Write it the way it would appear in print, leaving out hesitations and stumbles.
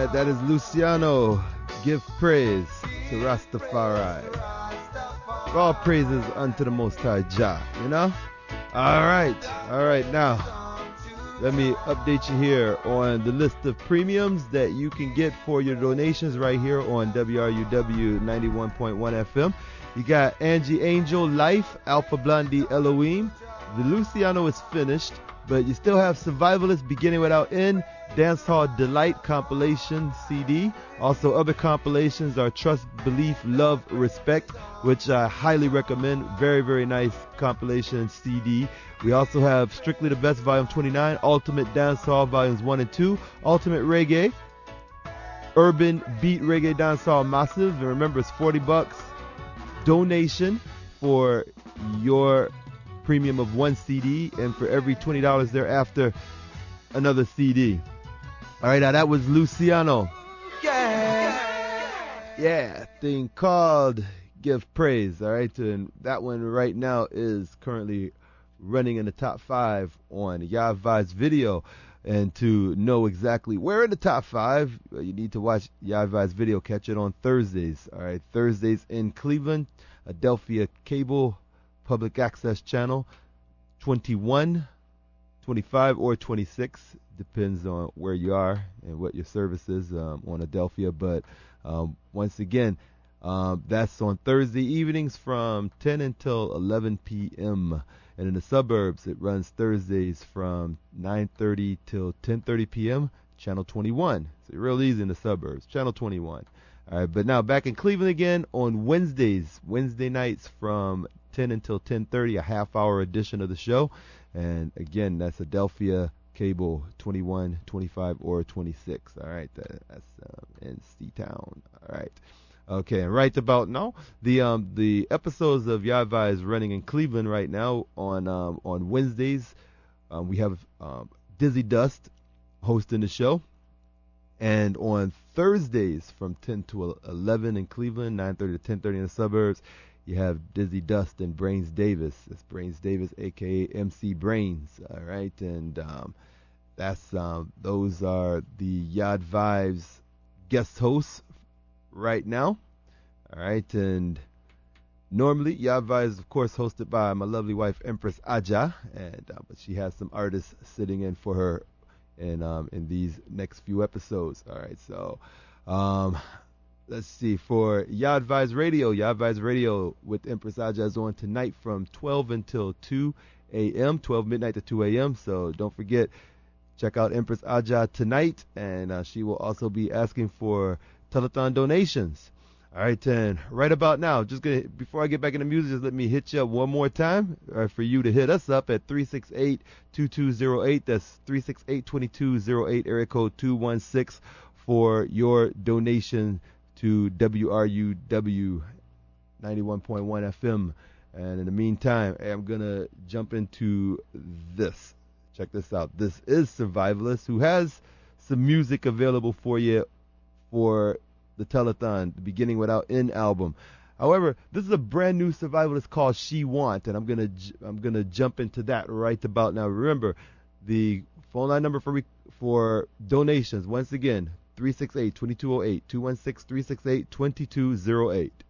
right, that is Luciano. Give praise to Rastafari. All praises unto the Most High Jah, you know? All right, now, let me update you here on the list of premiums that you can get for your donations right here on WRUW 91.1 FM. You got Angie Angel, Life, Alpha Blondie, Elohim. The Luciano is finished, but you still have Survivalist, Beginning Without End, Dancehall Delight compilation CD. Also, other compilations are Trust, Belief, Love, Respect, which I highly recommend. Very, very nice compilation CD. We also have Strictly the Best Volume 29, Ultimate Dancehall Volumes 1 and 2, Ultimate Reggae, Urban Beat Reggae Dancehall Massive. And remember, it's $40 donation for your premium of one CD, and for every $20 thereafter, another CD. All right, now that was Luciano. Yeah, thing called Give Praise. All right, and that one right now is currently running in the top 5 on Yavai's video. And to know exactly where in the top 5, you need to watch Yavai's video. Catch it on Thursdays. All right, Thursdays in Cleveland, Adelphia Cable Public Access Channel 21, 25, or 26. Depends on where you are and what your service is on Adelphia. But once again, that's on Thursday evenings from 10 until 11 p.m. And in the suburbs, it runs Thursdays from 9:30 till 10:30 p.m. Channel 21. So real easy in the suburbs. Channel 21. All right, but now back in Cleveland again on Wednesday nights from 10 until 10:30, a half-hour edition of the show. And again, that's Adelphia Cable 21, 25, or 26. All right, that's in C-Town. All right. Okay, and right about now, the episodes of Yavai is running in Cleveland right now on Wednesdays. We have Dizzy Dust hosting the show. And on Thursdays from 10 to 11 in Cleveland, 9:30 to 10:30 in the suburbs, you have Dizzy Dust and Brains Davis. It's Brains Davis, a.k.a. MC Brains. All right, and those are the Yad Vibes guest hosts right now. All right, and normally Yad Vibes is, of course, hosted by my lovely wife, Empress Aja, and but she has some artists sitting in for her in these next few episodes. All right, so let's see, for Yad Vibes Radio with Empress Aja is on tonight from 12 until 2 a.m., 12 midnight to 2 a.m., so don't forget, check out Empress Aja tonight, and she will also be asking for telethon donations. All right, and right about now, before I get back into music, just let me hit you up one more time for you to hit us up at 368-2208. That's 368-2208, area code 216 for your donation to WRUW 91.1 FM. And in the meantime, I'm going to jump into this. Check this out. This is Survivalist, who has some music available for you for the telethon, the Beginning Without End album. However, this is a brand new Survivalist called She Want, and I'm gonna jump into that right about now. Remember, the phone line number for donations, once again, 368-2208, 216-368-2208.